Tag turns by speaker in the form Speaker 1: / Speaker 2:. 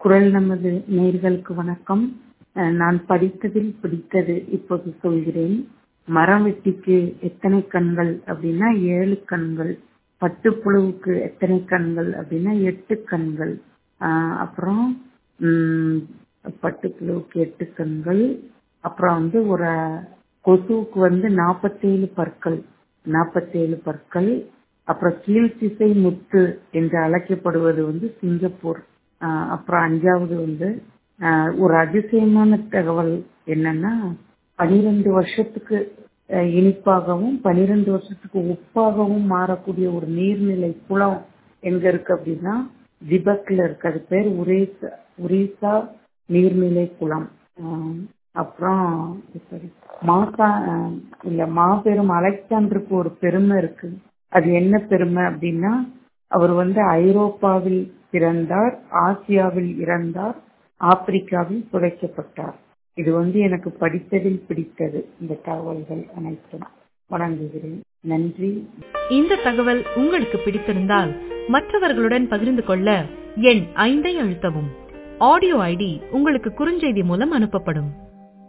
Speaker 1: குரல் நமது நேயர்களுக்கு வணக்கம். நான் படித்ததில் பிடித்தது இப்போது சொல்கிறேன். மரவெட்டிக்கு எத்தனை கண்கள் அப்படின்னா 7 கண்கள். பட்டுப்புழுவுக்கு எத்தனை கண்கள் அப்படின்னா 8 கண்கள். அப்புறம் பட்டுப்புழுவுக்கு 8 கண்கள். அப்புறம் ஒரு கொசுவுக்கு 47 பற்கள். 47 பற்கள். அப்புறம் கீழ்த்திசை முத்து என்று அழைக்கப்படுவது சிங்கப்பூர். அப்புறம் 5வது ஒரு அதிசயமான தகவல் என்னன்னா 12 வருஷத்துக்கு இனிப்பாகவும் 12 வருஷத்துக்கு உப்பாகவும் மாறக்கூடிய ஒரு நீர்நிலை குளம் எங்க இருக்கு அப்படின்னா திபெத்ல இருக்கு. அது பேர் உரீசா நீர்நிலை குளம். அப்புறம் மாபெரும் அலெக்சாண்டருக்கு ஒரு பெருமை இருக்கு. அது என்ன பெருமை அப்படின்னா அவர் ஐரோப்பாவில் பிறந்தார், ஆசியாவில் இறந்தார், ஆப்பிரிக்காவில் புதைக்கப்பட்டார். இது எனக்கு படித்ததில் பிடித்தது. இந்த தகவல்கள் அனைத்தும் வழங்குகிறேன். நன்றி.
Speaker 2: இந்த தகவல் உங்களுக்கு பிடித்திருந்தால் மற்றவர்களுடன் பகிர்ந்து கொள்ள எண் 5 அழுத்தவும். ஆடியோ ஐடி உங்களுக்கு குறுஞ்செய்தி மூலம் அனுப்பப்படும்.